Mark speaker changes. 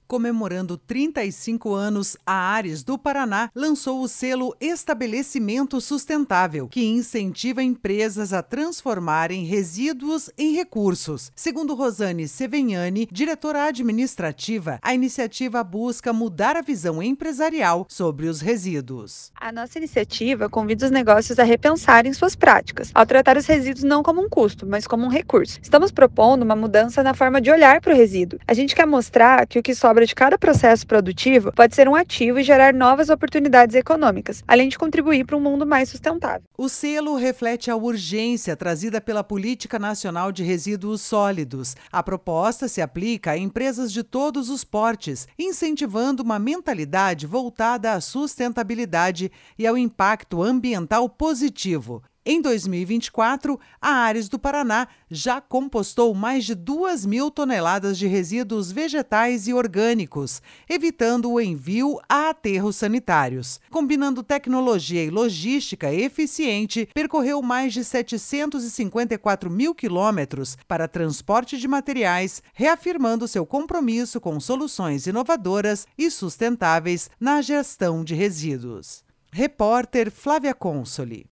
Speaker 1: Comemorando 35 anos, a Ares do Paraná lançou o selo Estabelecimento Sustentável, que incentiva empresas a transformarem resíduos em recursos. Segundo Rosane Sevegnani, diretora administrativa, a iniciativa busca mudar a visão empresarial sobre os resíduos.
Speaker 2: A nossa iniciativa convida os negócios a repensarem suas práticas, ao tratar os resíduos não como um custo, mas como um recurso. Estamos propondo uma mudança na forma de olhar para o resíduo. A gente quer mostrar que o que sobra de cada processo produtivo pode ser um ativo e gerar novas oportunidades econômicas, além de contribuir para um mundo mais sustentável.
Speaker 1: O selo reflete a urgência trazida pela Política Nacional de Resíduos Sólidos. A proposta se aplica a empresas de todos os portes, incentivando uma mentalidade voltada à sustentabilidade e ao impacto ambiental positivo. Em 2024, a Ares do Paraná já compostou mais de 2.000 toneladas de resíduos vegetais e orgânicos, evitando o envio a aterros sanitários. Combinando tecnologia e logística eficiente, percorreu mais de 754 mil quilômetros para transporte de materiais, reafirmando seu compromisso com soluções inovadoras e sustentáveis na gestão de resíduos. Repórter Flávia Consoli.